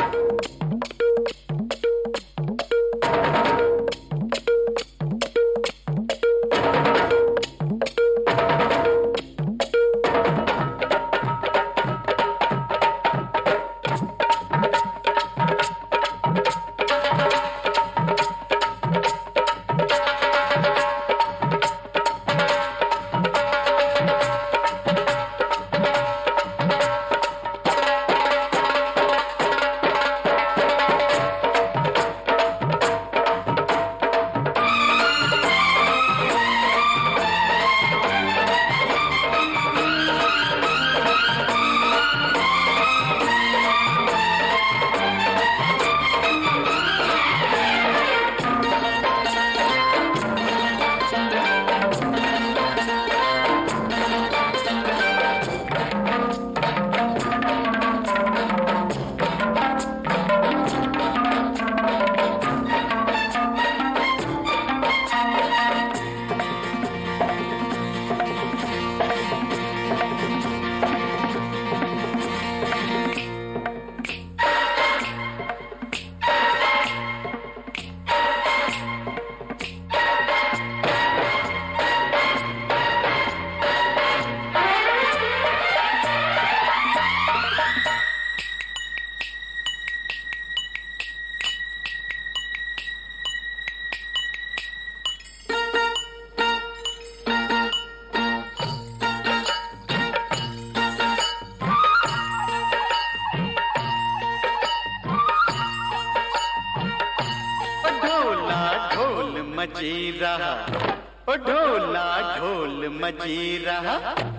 मची रहा, ओ ढोला ढोल मची रहा,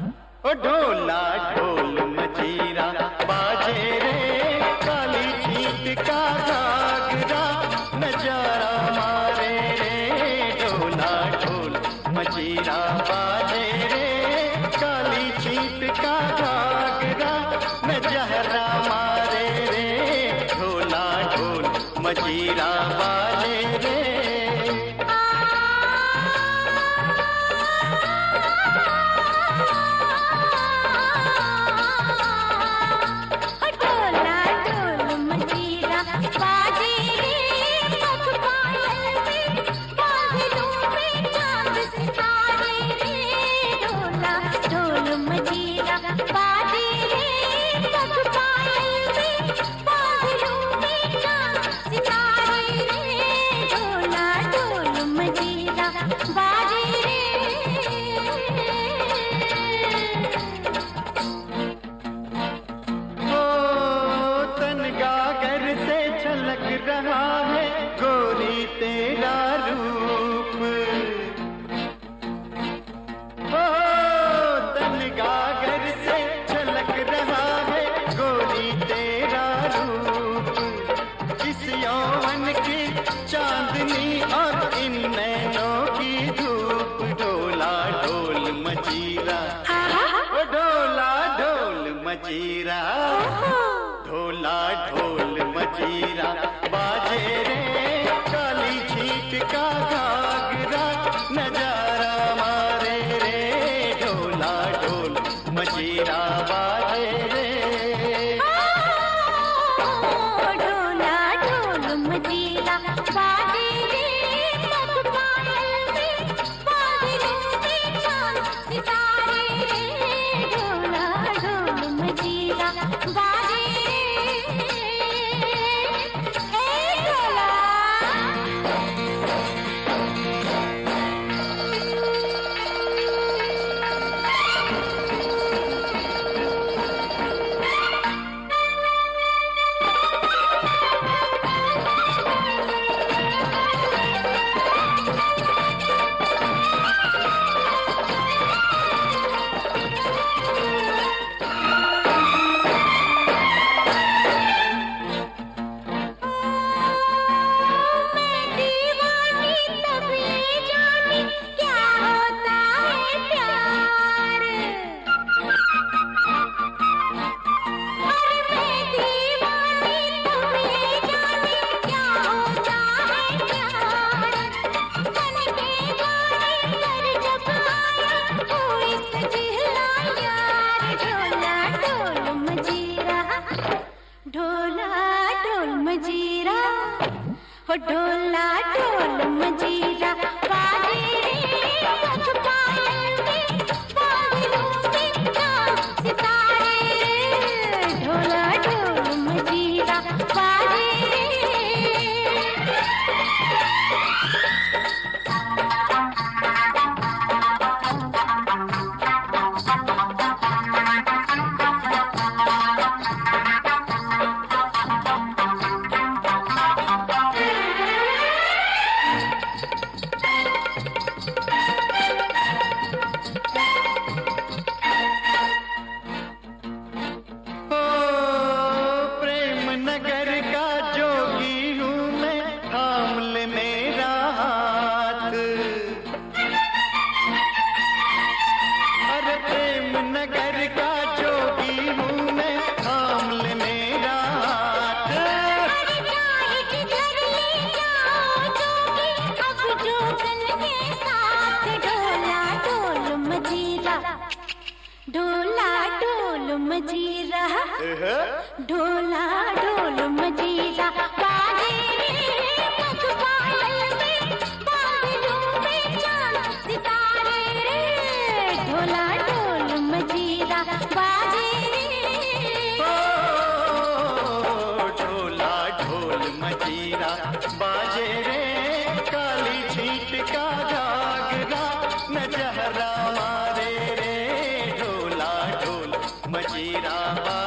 ओ ढोला ढोल मची रहा, बाजे रे काली छींट का घाघरा, नजारा मारे रे ढोला ढोल मची रहा, बाजे रे काली छींट का घाघरा, नजारा मारे रे ढोला ढोल मची रहा, बाजे रे। रहा है गोरी तेरा रूप, ओ तन गागर से झलक रहा है गोरी तेरा रूप, इस यौवन की चांदनी और इन नैनों की धूप, ढोला ढोल मजीरा, ओ ढोला ढोल मजीरा, ढोला ढोल मजीरा, बाजे रे काली छींट का घाघरा, नजारा मारे रे ढोला ढोल मजीरा, बाजे रे। ढोला ढोल मजीरा बाजे रे, पग पायल में बादलों में चांद सितारे रे, ढोला ढोल मजीरा बाजे ढोला ढोल ढोल मजीरा हो ढोला ढोल मजीरा बाजे रे पग पायल में बादलों में चांद सितारे ढोला ढोल मजीरा बाजे ढोला ढोल मजीरा ढोला ढोल मजीरा बाजे रे पग पायल में बादलों में चांद सितारे रे ढोला ढोल मजीरा बाजे ढोला ढोल मजीरा बाजे रे काली छींट का घाघरा न जहरा मारे रे ढोला ढोल मजीरा